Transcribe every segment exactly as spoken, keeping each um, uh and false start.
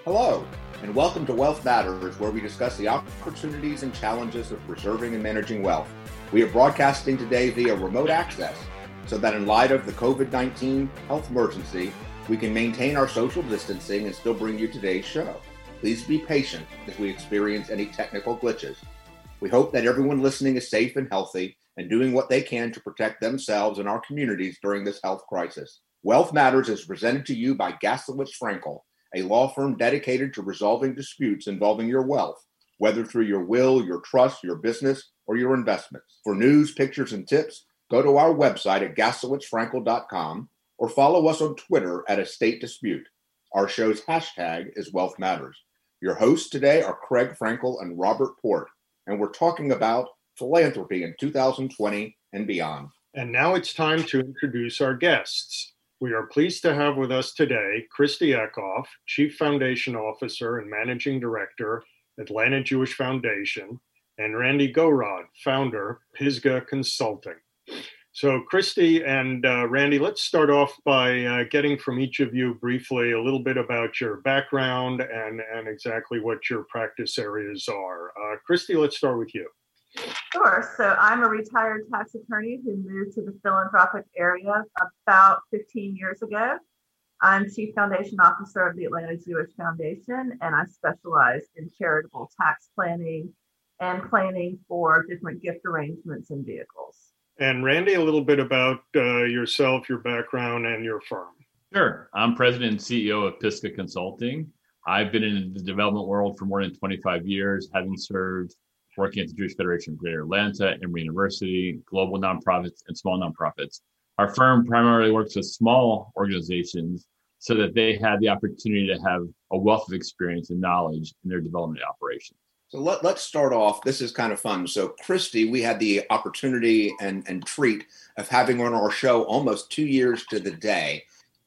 Hello, and welcome to Wealth Matters, where we discuss the opportunities and challenges of preserving and managing wealth. We are broadcasting today via remote access, so that in light of the covid nineteen health emergency, we can maintain our social distancing and still bring you today's show. Please be patient as we experience any technical glitches. We hope that everyone listening is safe and healthy and doing what they can to protect themselves and our communities during this health crisis. Wealth Matters is presented to you by Gaslowitz Frankel, a law firm dedicated to resolving disputes involving your wealth, whether through your will, your trust, your business, or your investments. For news, pictures, and tips, go to our website at gaslowitz frankel dot com or follow us on Twitter at Estate Dispute. Our show's hashtag is Wealth Matters. Your hosts today are Craig Frankel and Robert Port, and we're talking about philanthropy in two thousand twenty and beyond. And now it's time to introduce our guests. We are pleased to have with us today Christy Eckhoff, Chief Foundation Officer and Managing Director, Atlanta Jewish Foundation, and Randy Gorod, Founder, Pisgah Consulting. So Christy and uh, Randy, let's start off by uh, getting from each of you briefly a little bit about your background and, and exactly what your practice areas are. Uh, Christy, let's start with you. Sure. So I'm a retired tax attorney who moved to the philanthropic area about fifteen years ago. I'm Chief Foundation Officer of the Atlanta Jewish Foundation, and I specialize in charitable tax planning and planning for different gift arrangements and vehicles. And Randy, a little bit about uh, yourself, your background, and your firm. Sure. I'm President and C E O of Pisgah Consulting. I've been in the development world for more than twenty-five years, having served working at the Jewish Federation of Greater Atlanta, Emory University, global nonprofits, and small nonprofits. Our firm primarily works with small organizations so that they have the opportunity to have a wealth of experience and knowledge in their development operations. So let, let's start off. This is kind of fun. So Christy, we had the opportunity and, and treat of having her on our show almost two years to the day.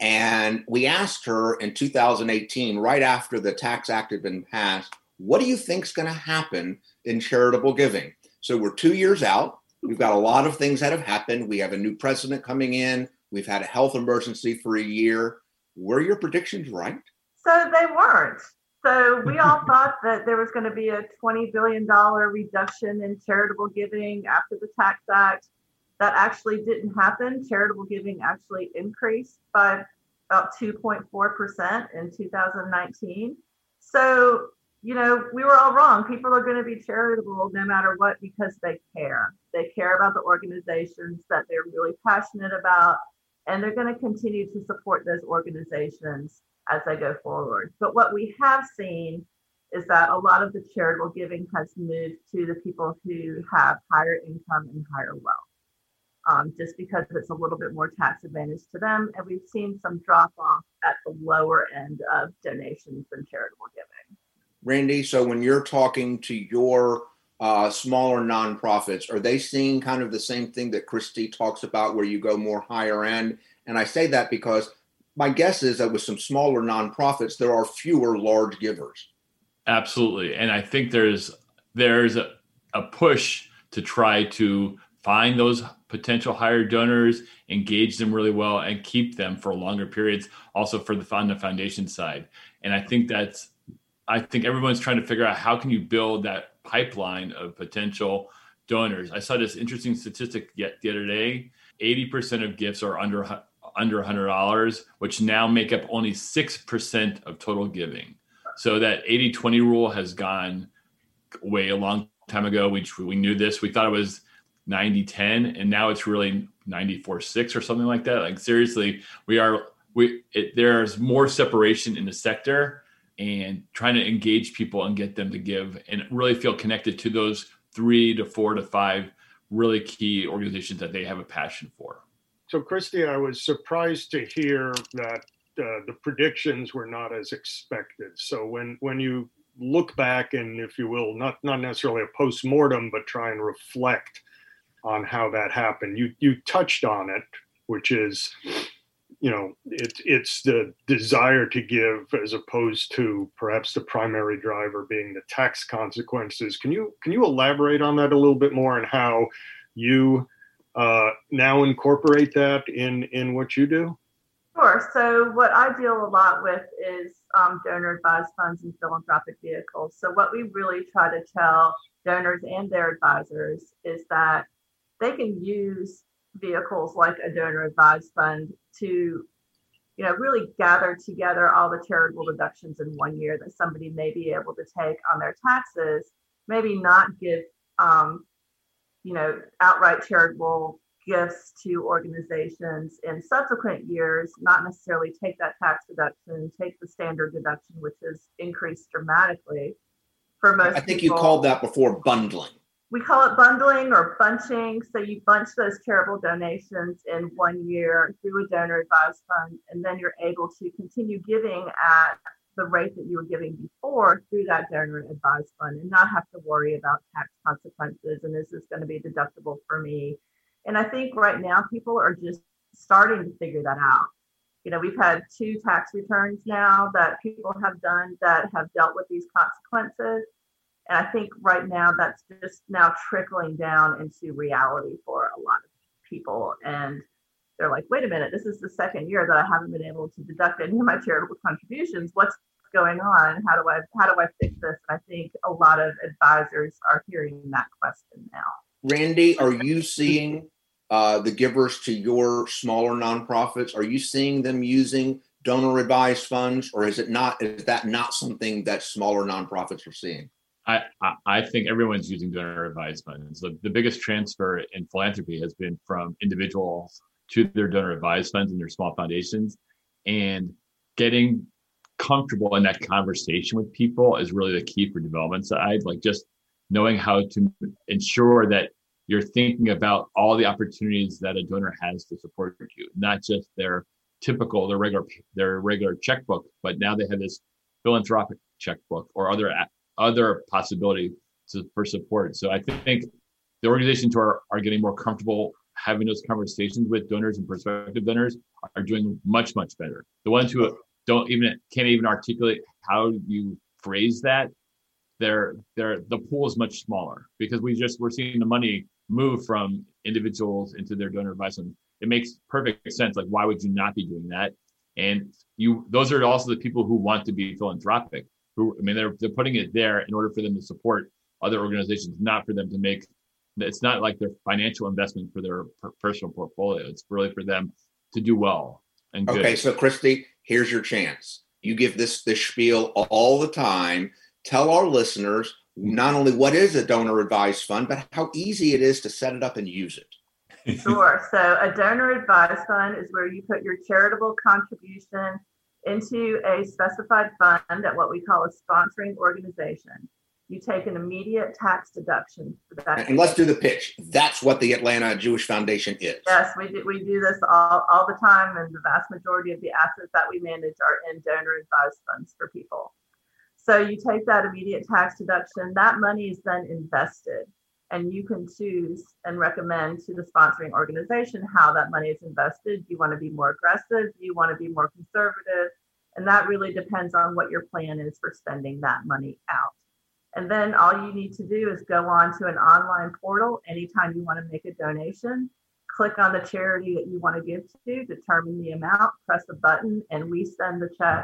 And we asked her in two thousand eighteen, right after the Tax Act had been passed, what do you think is going to happen in charitable giving? So we're two years out. We've got a lot of things that have happened. We have a new president coming in. We've had a health emergency for a year. Were your predictions right? So they weren't. So we all thought that there was going to be a twenty billion dollars reduction in charitable giving after the Tax Act. That actually didn't happen. Charitable giving actually increased by about two point four percent in two thousand nineteen. So, you know, we were all wrong. People are going to be charitable no matter what because they care. They care about the organizations that they're really passionate about, and they're going to continue to support those organizations as they go forward. But what we have seen is that a lot of the charitable giving has moved to the people who have higher income and higher wealth, um, just because it's a little bit more tax advantage to them. And we've seen some drop off at the lower end of donations and charitable giving. Randy, so when you're talking to your uh, smaller nonprofits, are they seeing kind of the same thing that Christy talks about where you go more higher end? And I say that because my guess is that with some smaller nonprofits, there are fewer large givers. Absolutely. And I think there's there's a, a push to try to find those potential higher donors, engage them really well, and keep them for longer periods, also for the on the foundation side. And I think that's I think everyone's trying to figure out how can you build that pipeline of potential donors. I saw this interesting statistic yet the other day. eighty percent of gifts are under under one hundred dollars, which now make up only six percent of total giving. So that eighty twenty rule has gone away a long time ago. We, we knew this. We thought it was ninety ten, and now it's really ninety-four six or something like that. Like seriously, we are we it, there's more separation in the sector, and trying to engage people and get them to give and really feel connected to those three to four to five really key organizations that they have a passion for. So, Christy, I was surprised to hear that uh, the predictions were not as expected. So when when you look back and, if you will, not, not necessarily a post-mortem, but try and reflect on how that happened, you you touched on it, which is, you know, it, it's the desire to give as opposed to perhaps the primary driver being the tax consequences. Can you can you elaborate on that a little bit more and how you uh, now incorporate that in, in what you do? Sure. So what I deal a lot with is um, donor advised funds and philanthropic vehicles. So what we really try to tell donors and their advisors is that they can use vehicles like a donor advised fund to, you know, really gather together all the charitable deductions in one year that somebody may be able to take on their taxes, maybe not give, um, you know, outright charitable gifts to organizations in subsequent years, not necessarily take that tax deduction, take the standard deduction, which has increased dramatically for most I think people. You called that before bundling. We call it bundling or bunching. So you bunch those charitable donations in one year through a donor advised fund, and then you're able to continue giving at the rate that you were giving before through that donor advised fund and not have to worry about tax consequences. And is this going to be deductible for me? And I think right now people are just starting to figure that out. You know, we've had two tax returns now that people have done that have dealt with these consequences. And I think right now that's just now trickling down into reality for a lot of people. And they're like, wait a minute, this is the second year that I haven't been able to deduct any of my charitable contributions. What's going on? How do I how do I fix this? And I think a lot of advisors are hearing that question now. Randy, are you seeing uh, the givers to your smaller nonprofits? Are you seeing them using donor advised funds, or is it not? Is that not something that smaller nonprofits are seeing? I, I, I think everyone's using donor advised funds. The, the biggest transfer in philanthropy has been from individuals to their donor advised funds and their small foundations, and getting comfortable in that conversation with people is really the key for development side. Like just knowing how to ensure that you're thinking about all the opportunities that a donor has to support you, not just their typical, their regular, their regular checkbook, but now they have this philanthropic checkbook or other other possibility to, for support. So I think the organizations who are, are getting more comfortable having those conversations with donors and prospective donors are doing much, much better. The ones who don't even, can't even articulate how you phrase that, they're, they're, the pool is much smaller because we just, we're seeing the money move from individuals into their donor advice. And it makes perfect sense. Like, why would you not be doing that? And you, those are also the people who want to be philanthropic. Who, I mean, they're they're putting it there in order for them to support other organizations, not for them to make. It's not like their financial investment for their per- personal portfolio. It's really for them to do well and good. Okay, so Christy, here's your chance. You give this this spiel all the time. Tell our listeners not only what is a donor advised fund, but how easy it is to set it up and use it. Sure. So a donor advised fund is where you put your charitable contribution into a specified fund at what we call a sponsoring organization. You take an immediate tax deduction for that. And let's do the pitch. That's what the Atlanta Jewish Foundation is. Yes, we do, we do this all, all the time, and the vast majority of the assets that we manage are in donor advised funds for people. So you take that immediate tax deduction, that money is then invested, and you can choose and recommend to the sponsoring organization how that money is invested. Do you want to be more aggressive? Do you want to be more conservative? And that really depends on what your plan is for spending that money out. And then all you need to do is go on to an online portal anytime you want to make a donation, click on the charity that you want to give to, determine the amount, press a button, and we send the check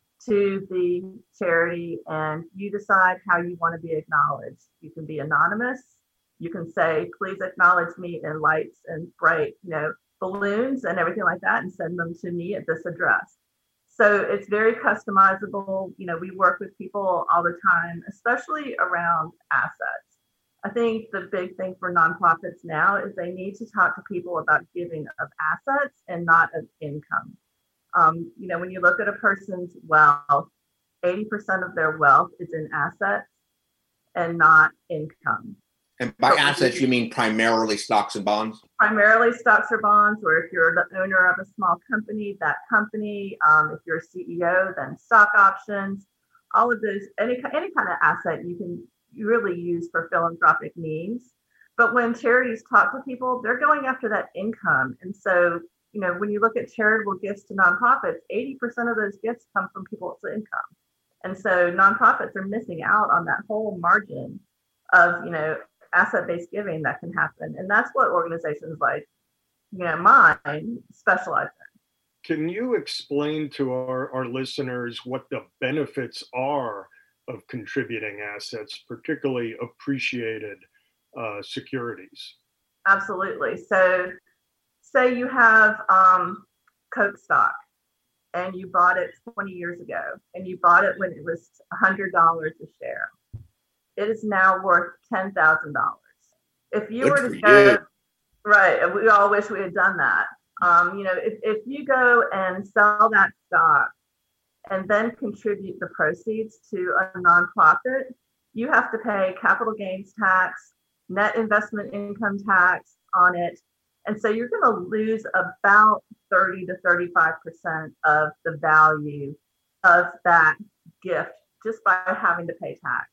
to the charity, and you decide how you want to be acknowledged. You can be anonymous. You can say, please acknowledge me in lights and bright, you know, balloons and everything like that, and send them to me at this address. So it's very customizable. You know, we work with people all the time, especially around assets. I think the big thing for nonprofits now is they need to talk to people about giving of assets and not of income. Um, you know, when you look at a person's wealth, eighty percent of their wealth is in assets and not income. And by assets, you mean primarily stocks and bonds? Primarily stocks or bonds, or if you're the owner of a small company, that company. Um, if you're a C E O, then stock options. All of those, any any kind of asset you can really use for philanthropic needs. But when charities talk to people, they're going after that income. And so, you know, when you look at charitable gifts to nonprofits, eighty percent of those gifts come from people's income. And so nonprofits are missing out on that whole margin of, you know, asset-based giving that can happen. And that's what organizations like, you know, mine specialize can you explain to our, our listeners what the benefits are of contributing assets, particularly appreciated uh, securities? Absolutely. So say you have um, Coke stock and you bought it twenty years ago and you bought it when it was one hundred dollars a share. It is now worth ten thousand dollars. If you Good were to for go, you. right, we all wish we had done that. Um, you know, if, if you go and sell that stock and then contribute the proceeds to a nonprofit, you have to pay capital gains tax, net investment income tax on it. And so you're going to lose about thirty to thirty-five percent of the value of that gift just by having to pay tax.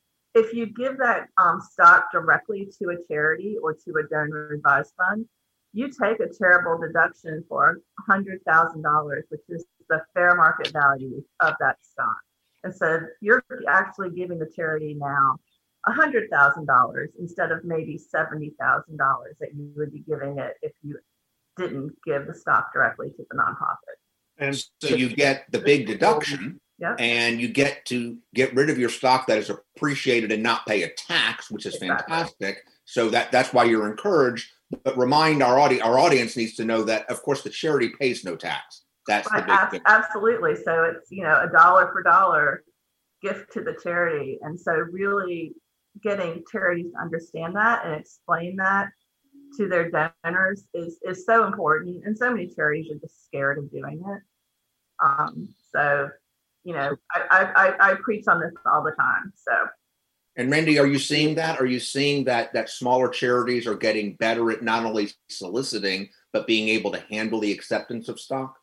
If you give that um, stock directly to a charity or to a donor advised fund, you take a charitable deduction for one hundred thousand dollars, which is the fair market value of that stock. And so you're actually giving the charity now one hundred thousand dollars instead of maybe seventy thousand dollars that you would be giving it if you didn't give the stock directly to the nonprofit. And So you get the big deduction, Yep. and you get to get rid of your stock that is appreciated and not pay a tax, which is Exactly. fantastic. So that that's why you're encouraged. But remind our audience, our audience needs to know that, of course, the charity pays no tax. That's the Right, big ab- thing. absolutely. So it's, you know, a dollar for dollar gift to the charity. And so really getting charities to understand that and explain that to their donors is, is so important. And so many charities are just scared of doing it. Um, so, you know, I, I, I, I preach on this all the time. So. And Randy, are you seeing that? Are you seeing that that smaller charities are getting better at not only soliciting, but being able to handle the acceptance of stock?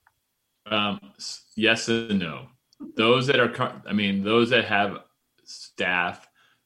Um, yes and no. Those that are, I mean, those that have staff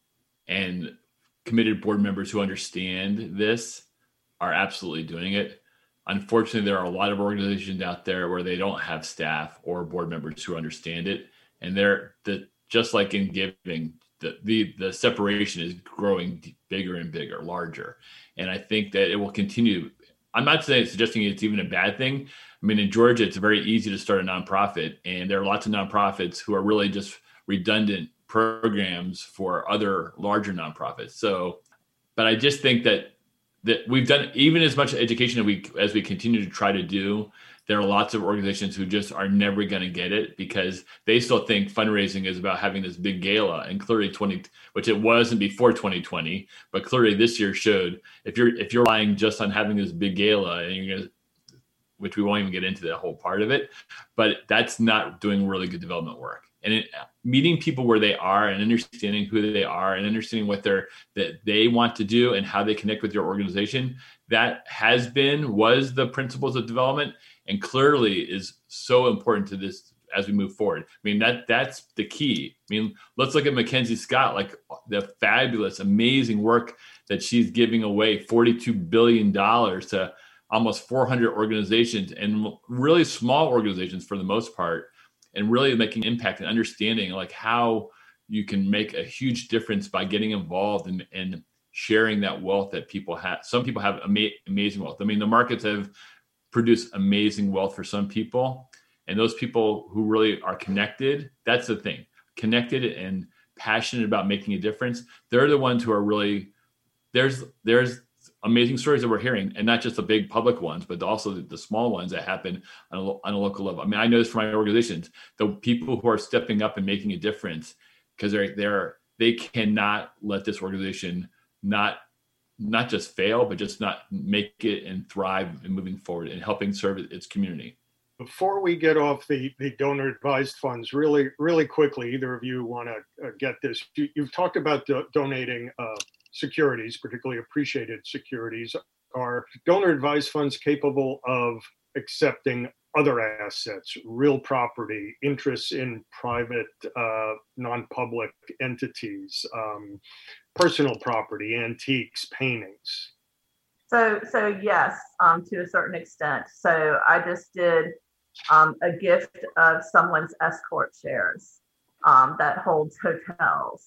and committed board members who understand this are absolutely doing it. Unfortunately, there are a lot of organizations out there where they don't have staff or board members who understand it. And they're the, just like in giving, the, the, the separation is growing bigger and bigger, larger. And I think that it will continue. I'm not saying suggesting it's even a bad thing. I mean, in Georgia, it's very easy to start a nonprofit, and there are lots of nonprofits who are really just redundant programs for other larger nonprofits. So, but I just think that that we've done even as much education as we as we continue to try to do. There are lots of organizations who just are never going to get it because they still think fundraising is about having this big gala. And clearly twenty, which it wasn't before twenty twenty, but clearly this year showed if you're if you're relying just on having this big gala, and you're going to, which we won't even get into that whole part of it, but that's not doing really good development work. And it, meeting people where they are and understanding who they are and understanding what they're that they want to do and how they connect with your organization, that has been was the principles of development. And clearly is so important to this as we move forward. I mean, that that's the key. I mean, let's look at Mackenzie Scott, like the fabulous, amazing work that she's giving away, forty-two billion dollars to almost four hundred organizations and really small organizations for the most part, and really making impact and understanding like how you can make a huge difference by getting involved and, and sharing that wealth that people have. Some people have ama- amazing wealth. I mean, the markets have produce amazing wealth for some people, and those people who really are connected, that's the thing, connected and passionate about making a difference. They're the ones who are really, there's there's amazing stories that we're hearing, and not just the big public ones, but also the, the small ones that happen on a, on a local level. I mean, I know this from my organizations, the people who are stepping up and making a difference because they're they're they cannot let this organization not not just fail, but just not make it and thrive and moving forward and helping serve its community. Before we get off the, the donor advised funds, really, really quickly, either of you want to uh, get this. You, you've talked about do- donating uh, securities, particularly appreciated securities. Are donor advised funds capable of accepting other assets, real property, interests in private, uh, non-public entities, um, personal property, antiques, paintings? So, so yes, um, to a certain extent. So I just did um, a gift of someone's Escort shares um, that holds hotels.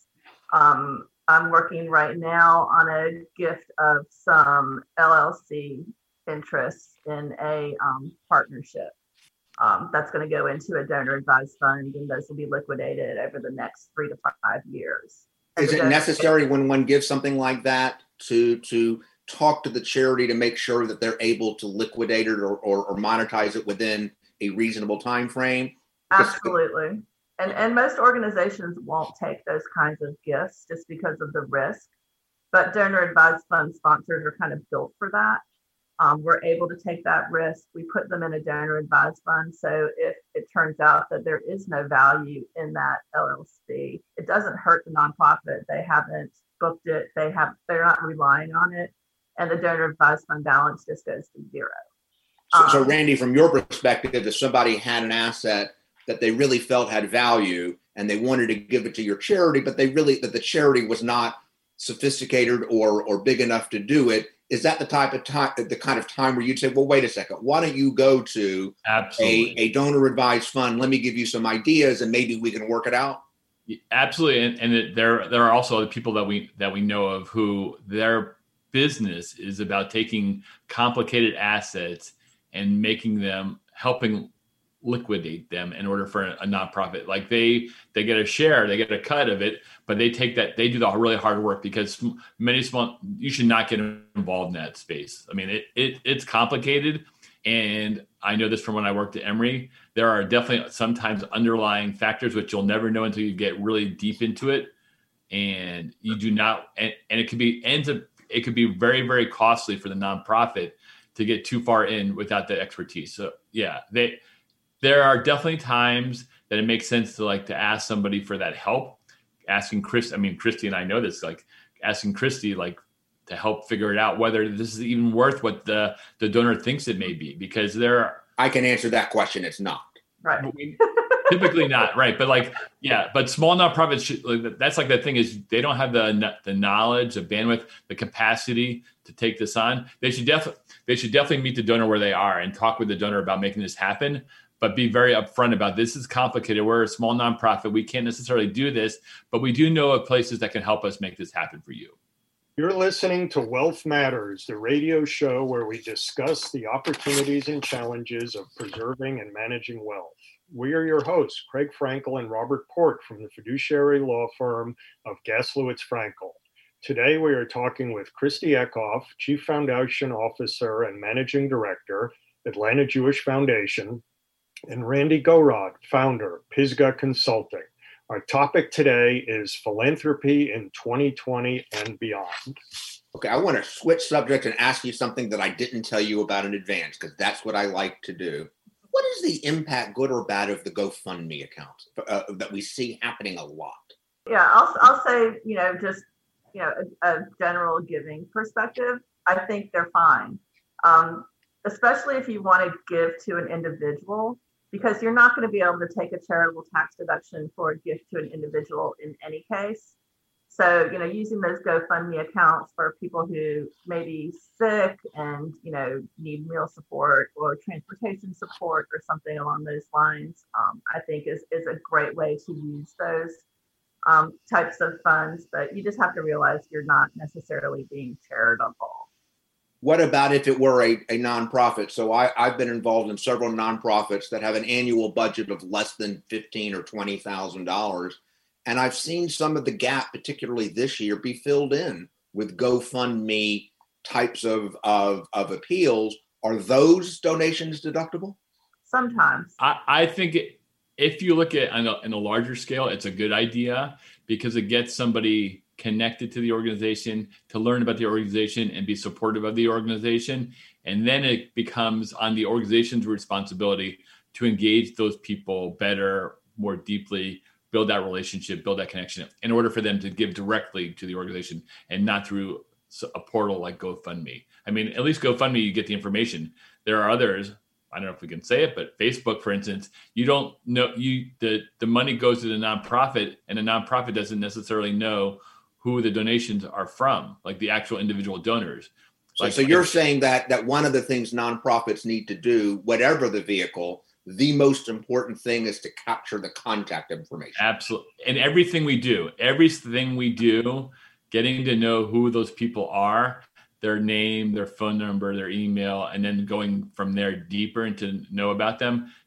Um, I'm working right now on a gift of some L L C interests in a um, partnership. Um, that's going to go into a donor advised fund, and those will be liquidated over the next three to five years. Is it necessary when one gives something like that to to talk to the charity to make sure that they're able to liquidate it or, or, or monetize it within a reasonable time frame? Absolutely. And and most organizations won't take those kinds of gifts just because of the risk. But donor advised fund sponsors are kind of built for that. Um, we're able to take that risk. We put them in a donor advised fund. So if it turns out that there is no value in that L L C, it doesn't hurt the nonprofit. They haven't booked it. They have, they're not relying on it. And the donor advised fund balance just goes to zero. So, um, so Randy, from your perspective, if somebody had an asset that they really felt had value and they wanted to give it to your charity, but they really, that the charity was not sophisticated or or big enough to do it, is that the type of time, the kind of time where you'd say, well, wait a second, why don't you go to Absolutely. a, a donor advised fund? Let me give you some ideas and maybe we can work it out. Absolutely. And, and it, there, there are also other people that we, that we know of who their business is about taking complicated assets and making them, helping liquidate them in order for a, a nonprofit. Like they, they get a share, they get a cut of it, but they take that, they do the really hard work, because many small, you should not get involved in that space. I mean, it, it it's complicated. And I know this from when I worked at Emory. There are definitely sometimes underlying factors, which you'll never know until you get really deep into it. And you do not, and, and it could be, ends up, it could be very, very costly for the nonprofit to get too far in without the expertise. So yeah, they, there are definitely times that it makes sense to like to ask somebody for that help. Asking Chris, I mean, Christy and I know this, like asking Christy, like to help figure it out, whether this is even worth what the, the donor thinks it may be, because there are, I can answer that question. It's not. Right. Typically not. Right. But like, yeah, but small nonprofits, should, like, that's like the thing is they don't have the, the knowledge, the bandwidth, the capacity to take this on. They should definitely, they should definitely meet the donor where they are and talk with the donor about making this happen. But be very upfront about this is complicated. We're a small nonprofit. We can't necessarily do this, but we do know of places that can help us make this happen for you. You're listening to Wealth Matters, the radio show where we discuss the opportunities and challenges of preserving and managing wealth. We are your hosts, Craig Frankel and Robert Port from the fiduciary law firm of Gaslowitz Frankel. Today, we are talking with Christy Eckhoff, Chief Foundation Officer and Managing Director, Atlanta Jewish Foundation, and Randy Gorod, founder, Pisgah Consulting. Our topic today is philanthropy in twenty twenty and beyond. Okay, I want to switch subjects and ask you something that I didn't tell you about in advance, because that's what I like to do. What is the impact, good or bad, of the GoFundMe account uh, that we see happening a lot? Yeah, I'll, I'll say, you know, just, you know, a, a general giving perspective, I think they're fine. Um, especially if you want to give to an individual, because you're not going to be able to take a charitable tax deduction for a gift to an individual in any case. So, you know, using those GoFundMe accounts for people who may be sick and, you know, need meal support or transportation support or something along those lines, um, I think is, is a great way to use those um, types of funds. But you just have to realize you're not necessarily being charitable. What about if it were a, a nonprofit? So I, I've been involved in several nonprofits that have an annual budget of less than fifteen thousand dollars or twenty thousand dollars. And I've seen some of the gap, particularly this year, be filled in with GoFundMe types of, of, of appeals. Are those donations deductible? Sometimes. I, I think it, if you look at on a, on a larger scale, it's a good idea because it gets somebody connected to the organization, to learn about the organization and be supportive of the organization. And then it becomes on the organization's responsibility to engage those people better, more deeply, build that relationship, build that connection in order for them to give directly to the organization and not through a portal like GoFundMe. I mean, at least GoFundMe, you get the information. There are others. I don't know if we can say it, but Facebook, for instance, you don't know, you the, the money goes to the nonprofit and the nonprofit doesn't necessarily know who the donations are from, like the actual individual donors. So, like, so you're saying that that one of the things nonprofits need to do, whatever the vehicle, the most important thing is to capture the contact information. Absolutely. And everything we do, everything we do, getting to know who those people are, their name, their phone number, their email, and then going from there deeper and to know about them,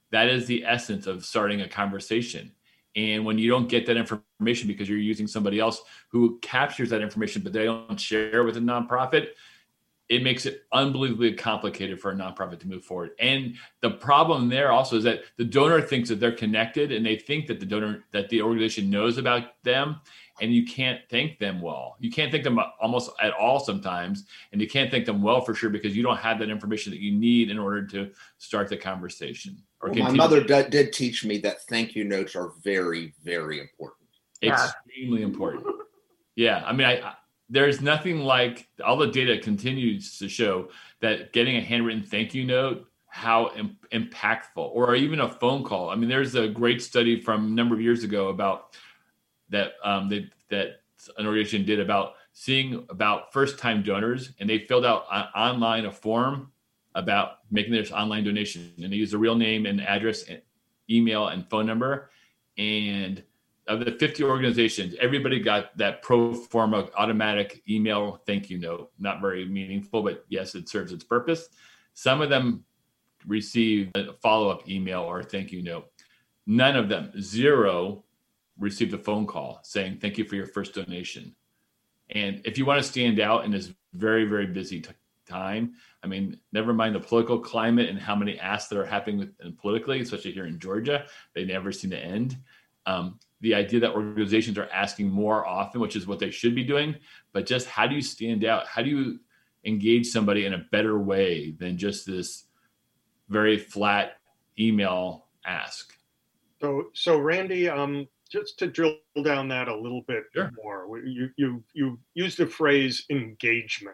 That is the essence of starting a conversation. And when you don't get that information because you're using somebody else who captures that information, but they don't share with a nonprofit, it makes it unbelievably complicated for a nonprofit to move forward. And the problem there also is that the donor thinks that they're connected, and they think that the donor, that the organization knows about them, and you can't thank them well. You can't thank them almost at all sometimes, and you can't thank them well for sure because you don't have that information that you need in order to start the conversation. Or well, my mother d- did teach me that thank you notes are very, very important. Extremely important. Yeah, I mean, I, I there's nothing like, all the data continues to show that getting a handwritten thank you note, how im- impactful, or even a phone call. I mean, there's a great study from a number of years ago about that um, they, that an organization did about seeing about first-time donors, and they filled out uh, online a form about making their online donation, and they used a real name and address, and email and phone number, and of the fifty organizations, everybody got that pro forma automatic email thank you note. Not very meaningful, but yes, it serves its purpose. Some of them received a follow-up email or thank you note. None of them, zero, received a phone call saying thank you for your first donation. And if you want to stand out in this very, very busy t- time, I mean, never mind the political climate and how many asks that are happening with, politically, especially here in Georgia, they never seem to end. Um, the idea that organizations are asking more often, which is what they should be doing, but just how do you stand out? How do you engage somebody in a better way than just this very flat email ask? So, so Randy, um, just to drill down that a little bit sure. more, you you you used the phrase engagement.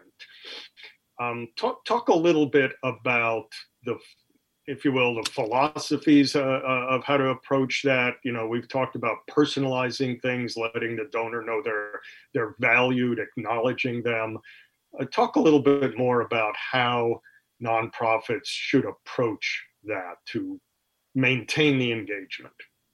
Um, talk talk a little bit about the, if you will, the philosophies uh, uh, of how to approach that. You know, we've talked about personalizing things, letting the donor know they're they're valued, acknowledging them. Uh, talk a little bit more about how nonprofits should approach that to maintain the engagement.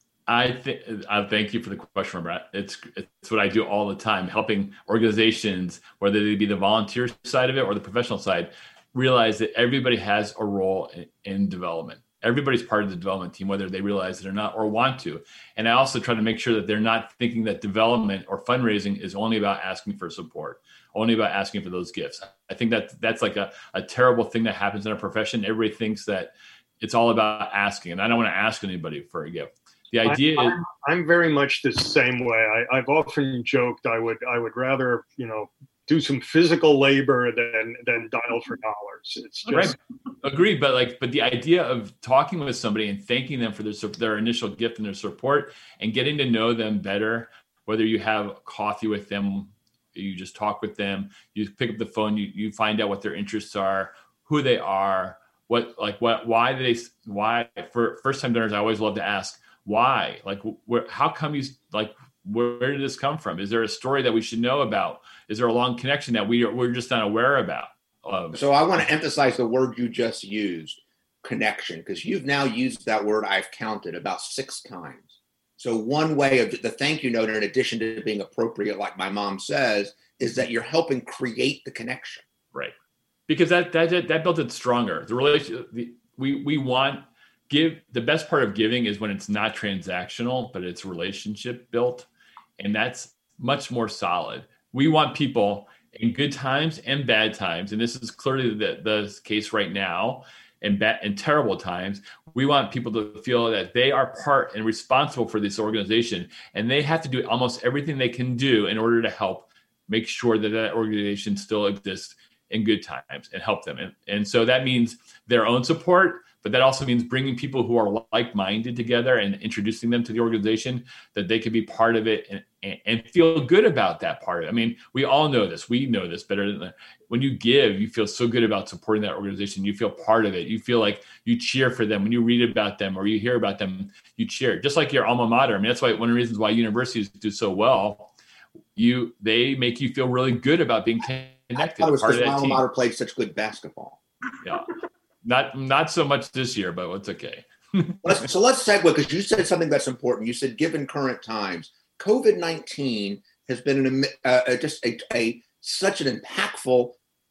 I think I thank you for the question, Brett. It's it's what I do all the time, helping organizations, whether they be the volunteer side of it or the professional side, realize that everybody has a role in, in development. Everybody's part of the development team, whether they realize it or not or want to. And I also try to make sure that they're not thinking that development or fundraising is only about asking for support, only about asking for those gifts. I think that that's like a, a terrible thing that happens in our profession. Everybody thinks that it's all about asking, and I don't want to ask anybody for a gift. The idea I'm, is I'm, I'm very much the same way. I, I've often joked I would I would rather, you know, do some physical labor than than dial for dollars. It's just right. Agreed, but like, but the idea of talking with somebody and thanking them for their their initial gift and their support, and getting to know them better, whether you have coffee with them, you just talk with them, you pick up the phone, you you find out what their interests are, who they are, what like what why they why for first time donors. I always love to ask why, like where, how come you like. Where did this come from? Is there a story that we should know about? Is there a long connection that we are, we're just not aware about? Um, so I want to emphasize the word you just used, connection, because you've now used that word, I've counted, about six times. So one way of the thank you note, in addition to being appropriate, like my mom says, is that you're helping create the connection. Right. Because that that that built it stronger. The relation, the, we we want give the best part of giving is when it's not transactional, but it's relationship built. And that's much more solid. We want people in good times and bad times, and this is clearly the, the case right now, and bad and terrible times. We want people to feel that they are part and responsible for this organization, and they have to do almost everything they can do in order to help make sure that that organization still exists in good times and help them. And, and so that means their own support, but that also means bringing people who are like-minded together and introducing them to the organization, that they could be part of it and, and, and feel good about that part of it. I mean, we all know this. We know this better than that. When you give, you feel so good about supporting that organization. You feel part of it. You feel like you cheer for them. When you read about them or you hear about them, you cheer. Just like your alma mater. I mean, that's why one of the reasons why universities do so well, you they make you feel really good about being connected. I thought it was because my alma mater played such good basketball. Yeah. Not not so much this year, but it's okay. let's, so let's segue, because you said something that's important. You said, given current times, COVID nineteen has been an, uh, just a, a such an impactful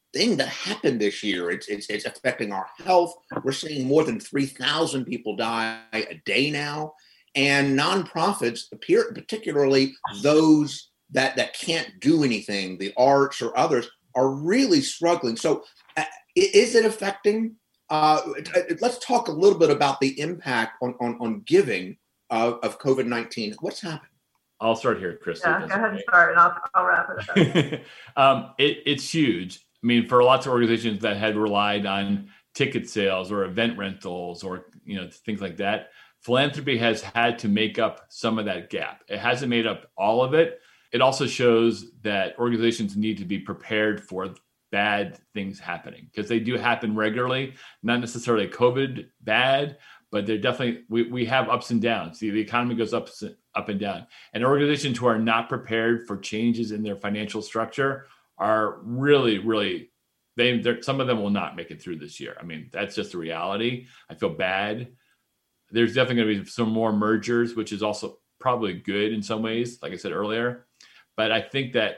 thing that happened this year. It's, it's, it's affecting our health. We're seeing more than three thousand people die a day now. And nonprofits appear, particularly those that, that can't do anything, the arts or others, are really struggling. So uh, is it affecting? Uh, let's talk a little bit about the impact on, on, on giving of, of COVID nineteen. What's happened? I'll start here, Chris. Yeah, go ahead and start, and I'll, I'll wrap it up. um, it, it's huge. I mean, for lots of organizations that had relied on ticket sales or event rentals or, you know, things like that, philanthropy has had to make up some of that gap. It hasn't made up all of it. It also shows that organizations need to be prepared for bad things happening, because they do happen regularly, not necessarily COVID bad, but they're definitely, we, we have ups and downs. The, the economy goes up, up and down. And organizations who are not prepared for changes in their financial structure are really, really, they, some of them will not make it through this year. I mean, that's just the reality. I feel bad. There's definitely going to be some more mergers, which is also probably good in some ways, like I said earlier. But I think that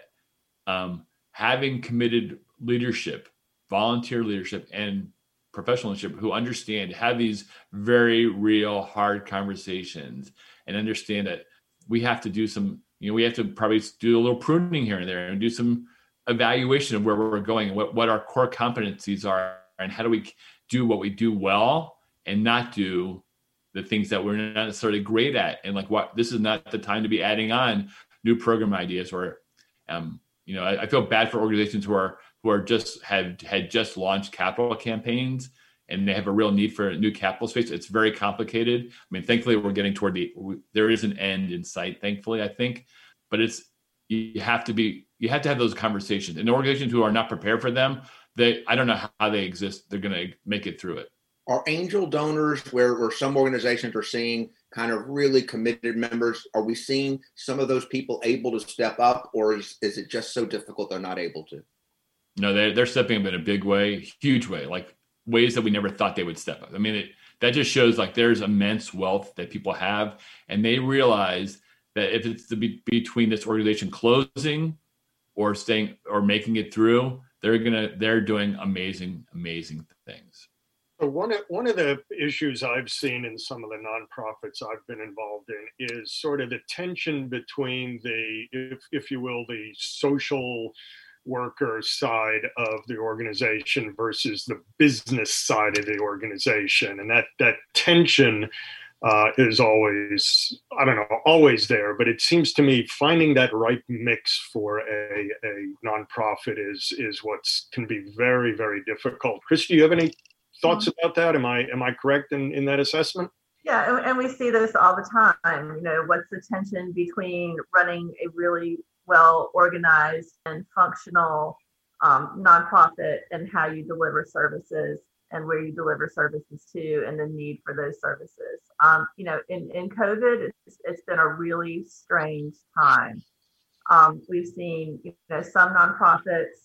um, having committed leadership, volunteer leadership, and professional leadership who understand, have these very real, hard conversations and understand that we have to do some, you know, we have to probably do a little pruning here and there and do some evaluation of where we're going and what, what our core competencies are and how do we do what we do well and not do the things that we're not necessarily great at. And like, what, this is not the time to be adding on new program ideas or, um, you know, I, I feel bad for organizations who are, who are just had had just launched capital campaigns and they have a real need for new capital space. It's very complicated. I mean, thankfully we're getting toward the, there is an end in sight, thankfully, I think, but it's, you have to be, you have to have those conversations, and organizations who are not prepared for them, they, I don't know how they exist. They're going to make it through it. Are angel donors, where, where some organizations are seeing kind of really committed members, are we seeing some of those people able to step up, or is, is it just so difficult they're not able to? No, they're, they're stepping up in a big way, huge way, like ways that we never thought they would step up. I mean, it, that just shows like there's immense wealth that people have, and they realize that if it's the be, between this organization closing or staying or making it through, they're gonna they're doing amazing, amazing things. So one of, one of the issues I've seen in some of the nonprofits I've been involved in is sort of the tension between the, if, if you will, the social worker side of the organization versus the business side of the organization. And that, that tension uh, is always, I don't know, always there, but it seems to me finding that right mix for a, a nonprofit is, is what's can be very, very difficult. Chris, do you have any thoughts about that? Am I am I correct in, in that assessment? Yeah, and, and we see this all the time. You know, what's the tension between running a really well organized and functional um, nonprofit and how you deliver services and where you deliver services to and the need for those services. Um, you know, in, in COVID, it's, it's been a really strange time. Um, we've seen, you know, some nonprofits,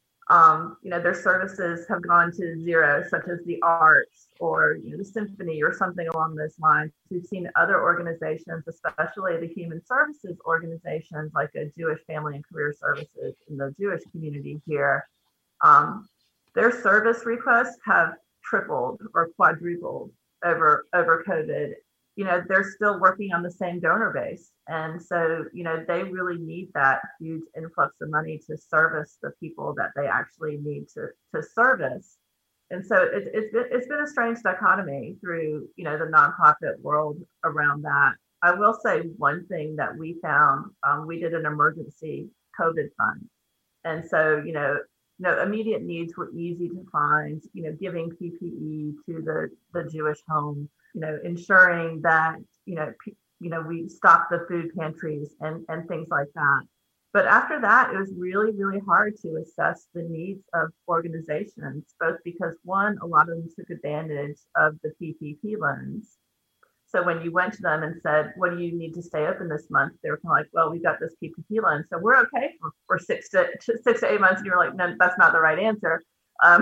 Um, you know, their services have gone to zero, such as the arts or, you know, the symphony or something along those lines. We've seen other organizations, especially the human services organizations like a Jewish Family and Career Services in the Jewish community here. Um, their service requests have tripled or quadrupled over, over COVID. You know, they're still working on the same donor base. And so, you know, they really need that huge influx of money to service the people that they actually need to, to service. And so it, it's, been, it's been a strange dichotomy through, you know, the nonprofit world around that. I will say one thing that we found, um, we did an emergency COVID fund. And so, you know, you know, immediate needs were easy to find, you know, giving P P E to the, the Jewish home, you know, ensuring that, you know, p- you know, we stocked the food pantries and, and things like that. But after that, it was really, really hard to assess the needs of organizations, both because one, a lot of them took advantage of the P P P loans. So when you went to them and said, what do you need to stay open this month? They were kind of like, well, we've got this P P P loan, so we're okay for, for six to six to eight months. And you're like, no, that's not the right answer. Um,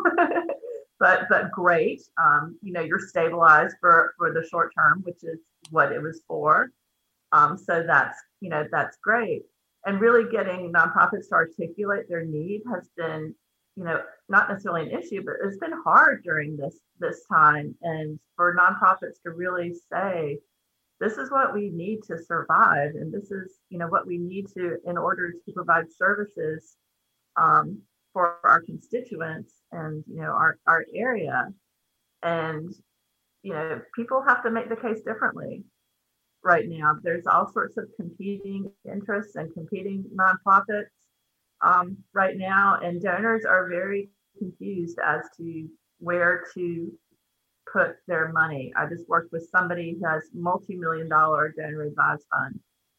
but but great. Um, you know, you're stabilized for, for the short term, which is what it was for. Um, so that's, you know, that's great. And really getting nonprofits to articulate their need has been you know, not necessarily an issue, but it's been hard during this this time, and for nonprofits to really say, this is what we need to survive, and this is, you know, what we need to in order to provide services um, for our constituents and, you know, our our area. And, you know, people have to make the case differently right now. There's all sorts of competing interests and competing nonprofits um, right now, and donors are very confused as to where to put their money. I just worked with somebody who has multi-million dollar donor advised fund,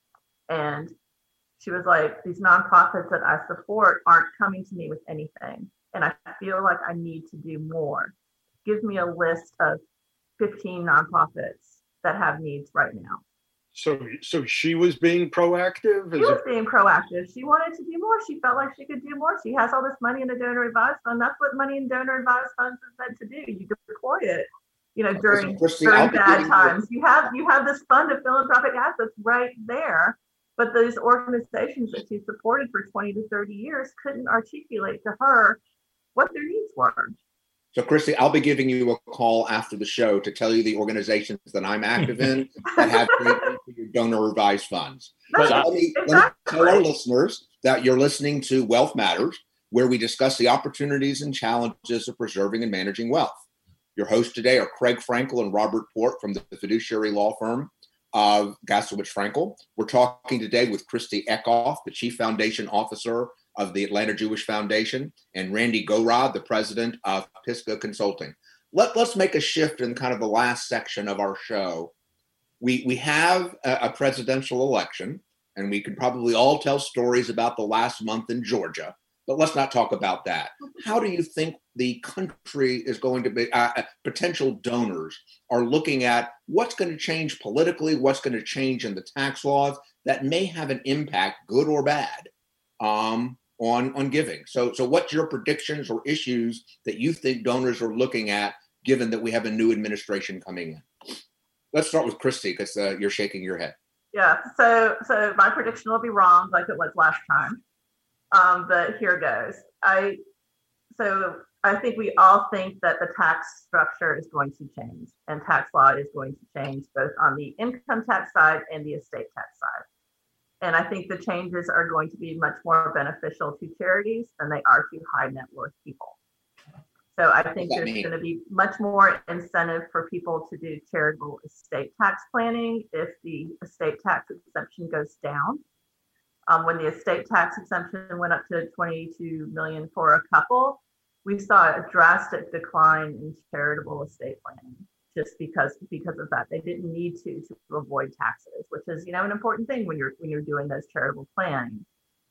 and she was like, these nonprofits that I support aren't coming to me with anything, and I feel like I need to do more. Give me a list of fifteen nonprofits that have needs right now. So, so she was being proactive? She was being proactive. She wanted to do more. She felt like she could do more. She has all this money in the donor advised fund. That's what money in donor advised funds is meant to do. You deploy it, you know, during, Christy, during bad times. You have you have this fund of philanthropic assets right there, but those organizations that she supported for twenty to thirty years couldn't articulate to her what their needs were. So, Christy, I'll be giving you a call after the show to tell you the organizations that I'm active in that have great for your donor advised funds. But so let, me, exactly. let me tell our listeners that you're listening to Wealth Matters, where we discuss the opportunities and challenges of preserving and managing wealth. Your hosts today are Craig Frankel and Robert Port from the fiduciary law firm of Gaslowitz Frankel. We're talking today with Christy Eckhoff, the Chief Foundation Officer of the Atlanta Jewish Foundation, and Randy Gorod, the president of Pisgah Consulting. Let, let's make a shift in kind of the last section of our show. We, we have a, a presidential election, and we can probably all tell stories about the last month in Georgia, but let's not talk about that. How do you think the country is going to be, uh, potential donors are looking at what's going to change politically, what's going to change in the tax laws that may have an impact, good or bad, um, on, on giving? So, so what's your predictions or issues that you think donors are looking at, given that we have a new administration coming in? Let's start with Christy, because uh, you're shaking your head. Yeah, so so my prediction will be wrong, like it was last time. Um, but here goes. I so I think we all think that the tax structure is going to change, and tax law is going to change both on the income tax side and the estate tax side. And I think the changes are going to be much more beneficial to charities than they are to high net worth people. So I think there's going to be much more incentive for people to do charitable estate tax planning if the estate tax exemption goes down. Um, when the estate tax exemption went up to twenty-two million for a couple, we saw a drastic decline in charitable estate planning just because because of that. They didn't need to to avoid taxes, which is, you know, an important thing when you're when you're doing those charitable planning.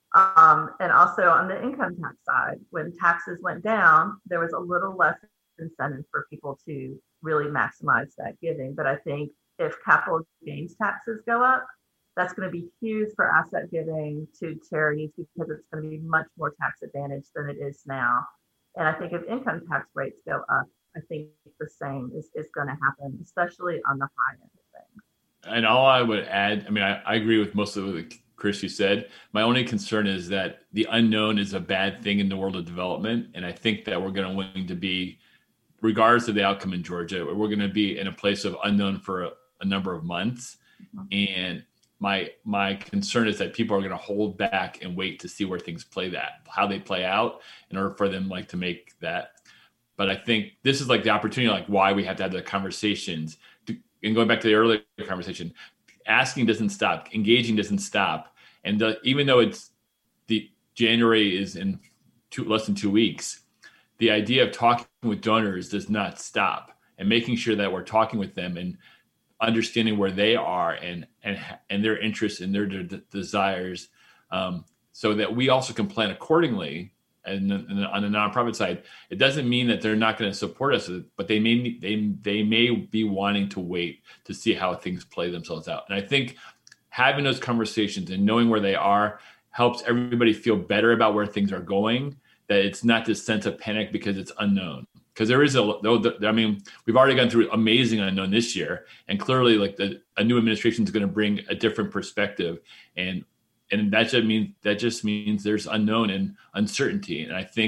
Um, and also on the income tax side, when taxes went down, there was a little less incentive for people to really maximize that giving. But I think if capital gains taxes go up, that's going to be huge for asset giving to charities because it's going to be much more tax advantaged than it is now. And I think if income tax rates go up, I think the same is, is going to happen, especially on the high end of things. And all I would add, I mean, I, I agree with most of what Chris you said. My only concern is that the unknown is a bad thing in the world of development. And I think that we're going to be, regardless of the outcome in Georgia, we're going to be in a place of unknown for a, a number of months. Mm-hmm. And my my concern is that people are going to hold back and wait to see where things play that, how they play out in order for them like to make that. But I think this is like the opportunity, like why we have to have the conversations. To, and going back to the earlier conversation, asking doesn't stop, engaging doesn't stop. And the, even though it's the January is in two, less than two weeks, the idea of talking with donors does not stop, and making sure that we're talking with them and understanding where they are and and and their interests and their de- desires, um, so that we also can plan accordingly. And, and on the nonprofit side, it doesn't mean that they're not going to support us, but they may they they may be wanting to wait to see how things play themselves out. And I think having those conversations and knowing where they are helps everybody feel better about where things are going. That it's not this sense of panic because it's unknown. Because there is a, I mean, we've already gone through amazing unknown this year, and clearly, like the a new administration is going to bring a different perspective, and and that just means that just means there's unknown and uncertainty. And I think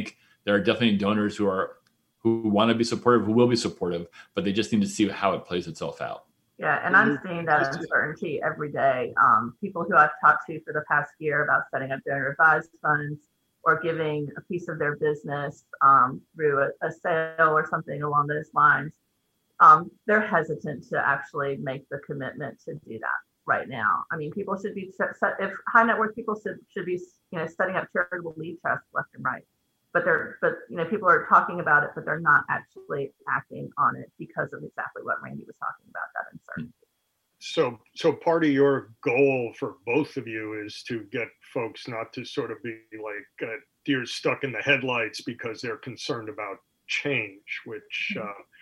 there are definitely donors who are who want to be supportive, who will be supportive, but they just need to see how it plays itself out. Yeah, and I'm seeing that uncertainty every day. Um, people who I've talked to for the past year about setting up donor advised funds or giving a piece of their business um, through a, a sale or something along those lines, um, they're hesitant to actually make the commitment to do that right now. I mean, people should be set, if high net worth people should should be you know setting up charitable lead trusts left and right. But they're, but you know, people are talking about it, but they're not actually acting on it because of exactly what Randy was talking about, that uncertainty. So, so part of your goal for both of you is to get folks not to sort of be like uh, deer stuck in the headlights because they're concerned about change, which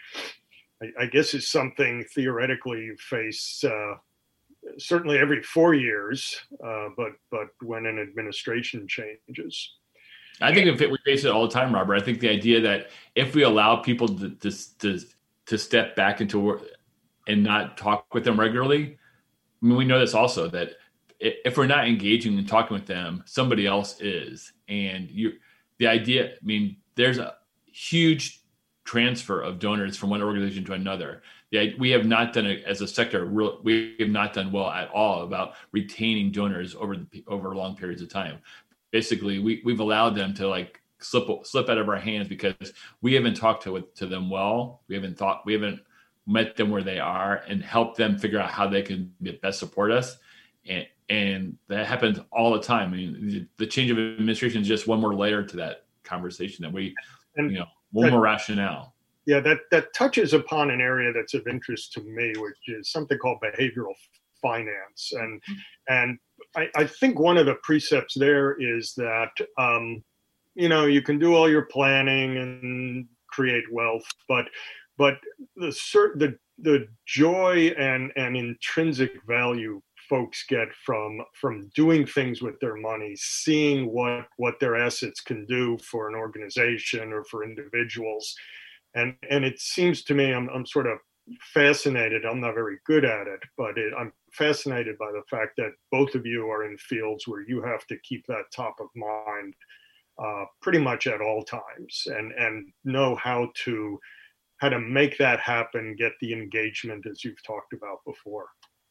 uh, I, I guess is something theoretically you face uh, certainly every four years, uh, but but when an administration changes. I think if it, we face it all the time, Robert. I think the idea that if we allow people to to to, to step back into work and not talk with them regularly, I mean, we know this also, that if we're not engaging and talking with them, somebody else is. And you, the idea, I mean, there's a huge transfer of donors from one organization to another. The, we have not done it as a sector. Real, we have not done well at all about retaining donors over the, over long periods of time. Basically, we, we've allowed them to like slip slip out of our hands because we haven't talked to to them well. We haven't thought we haven't met them where they are and helped them figure out how they can best support us. And and that happens all the time. I mean, the change of administration is just one more layer to that conversation that we, and you know, one that, more rationale. Yeah, that that touches upon an area that's of interest to me, which is something called behavioral finance, and and. I, I think one of the precepts there is that, um, you know, you can do all your planning and create wealth, but but the the the joy and, and intrinsic value folks get from from doing things with their money, seeing what what their assets can do for an organization or for individuals, and and it seems to me I'm I'm sort of fascinated. I'm not very good at it, but it, I'm fascinated by the fact that both of you are in fields where you have to keep that top of mind uh, pretty much at all times, and and know how to how to make that happen, get the engagement as you've talked about before.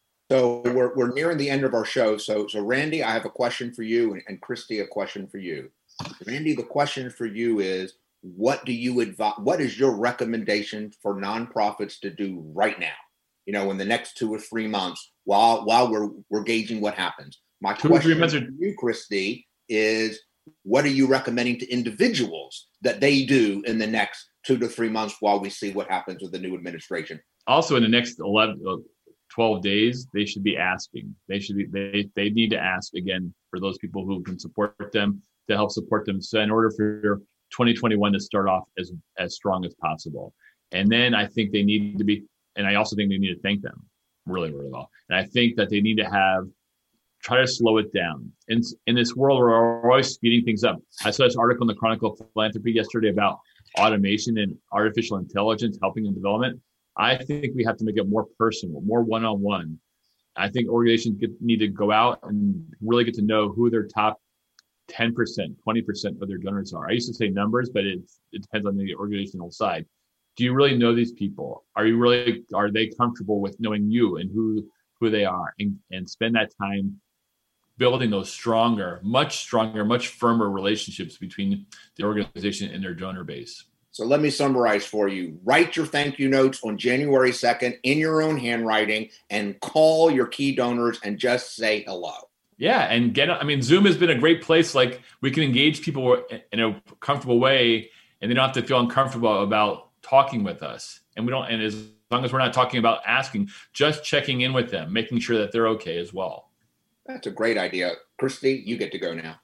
So we're we're nearing the end of our show. So so Randy, I have a question for you, and, and Christy, a question for you. Randy, the question for you is, what do you advise? What is your recommendation for nonprofits to do right now? You know, in the next two or three months, while while we're we're gauging what happens. My two question or three months to you, Christy, is what are you recommending to individuals that they do in the next two to three months while we see what happens with the new administration? Also, in the next eleven, twelve days, they should be asking. They should be they they need to ask again for those people who can support them to help support them. So in order for twenty twenty-one to start off as as strong as possible. And then I think they need to be, and I also think they need to thank them really, really well. And I think that they need to have, try to slow it down. In, in this world, we're always speeding things up. I saw this article in the Chronicle of Philanthropy yesterday about automation and artificial intelligence helping in development. I think we have to make it more personal, more one-on-one. I think organizations get, need to go out and really get to know who their top ten percent, twenty percent of their donors are. I used to say numbers, but it, it depends on the organizational side. Do you really know these people? Are you really, are they comfortable with knowing you and who, who they are, and, and spend that time building those stronger, much stronger, much firmer relationships between the organization and their donor base? So let me summarize for you. Write your thank you notes on January second in your own handwriting and call your key donors and just say hello. Yeah, and get, I mean, Zoom has been a great place. Like, we can engage people in a comfortable way, and they don't have to feel uncomfortable about talking with us. And we don't, and as long as we're not talking about asking, just checking in with them, making sure that they're okay as well. That's a great idea. Christy, you get to go now.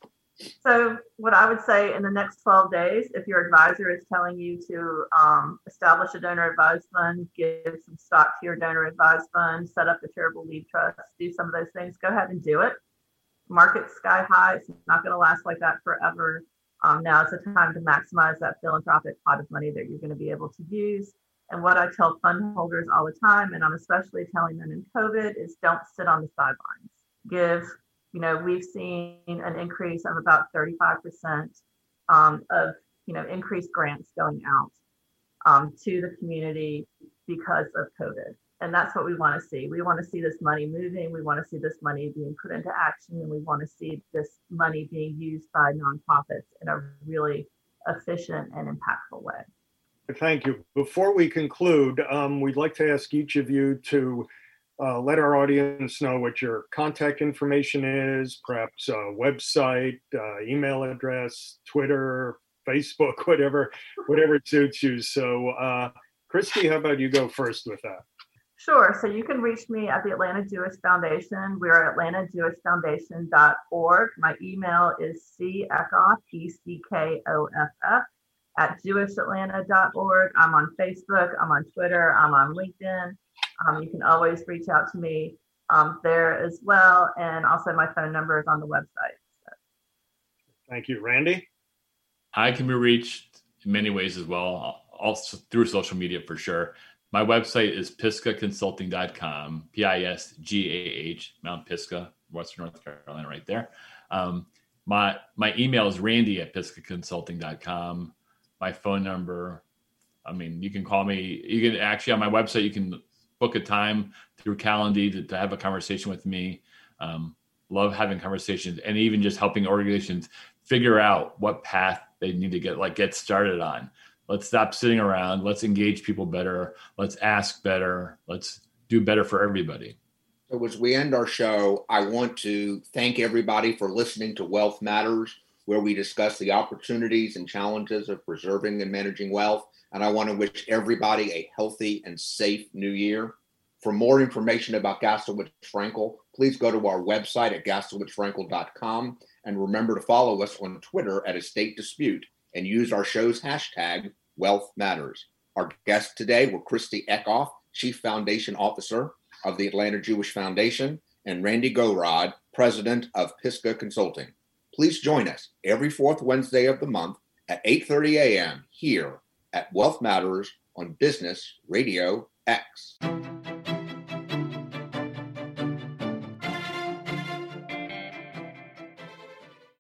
So what I would say in the next twelve days, if your advisor is telling you to um, establish a donor advised fund, give some stock to your donor advised fund, set up a charitable lead trust, do some of those things, go ahead and do it. Market sky high. It's not going to last like that forever. Um, now is the time to maximize that philanthropic pot of money that you're going to be able to use. And what I tell fund holders all the time, and I'm especially telling them in COVID, is don't sit on the sidelines. Give, you know, we've seen an increase of about thirty-five percent um, of you know, increased grants going out um, to the community because of COVID. And that's what we want to see. We want to see this money moving. We want to see this money being put into action. And we want to see this money being used by nonprofits in a really efficient and impactful way. Thank you. Before we conclude, um, we'd like to ask each of you to uh, let our audience know what your contact information is, perhaps a website, uh, email address, Twitter, Facebook, whatever, whatever suits you. So, uh, Christy, how about you go first with that? Sure. So you can reach me at the Atlanta Jewish Foundation. We're at atlanta jewish foundation dot org. My email is c eckhoff, E C K O F F, at jewish atlanta dot org. I'm on Facebook. I'm on Twitter. I'm on LinkedIn. Um, you can always reach out to me um, there as well. And also my phone number is on the website. So. Thank you. Randy? I can be reached in many ways as well, also through social media for sure. My website is pisgah consulting dot com, P I S G A H, Mount Pisgah, Western North Carolina, right there. Um, my my email is randy at pisgah consulting dot com. My phone number, I mean, you can call me. You can actually, on my website, you can book a time through Calendly to, to have a conversation with me. Um, love having conversations and even just helping organizations figure out what path they need to get, like get started on. Let's stop sitting around. Let's engage people better. Let's ask better. Let's do better for everybody. So as we end our show, I want to thank everybody for listening to Wealth Matters, where we discuss the opportunities and challenges of preserving and managing wealth. And I want to wish everybody a healthy and safe new year. For more information about Gaslowitz Frankel, please go to our website at gaslowitz frankel dot com. And remember to follow us on Twitter at Estate Dispute and use our show's hashtag Wealth Matters. Our guests today were Christy Eckhoff, Chief Foundation Officer of the Atlanta Jewish Foundation, and Randy Gorod, President of Pisgah Consulting. Please join us every fourth Wednesday of the month at eight thirty a.m. here at Wealth Matters on Business Radio X.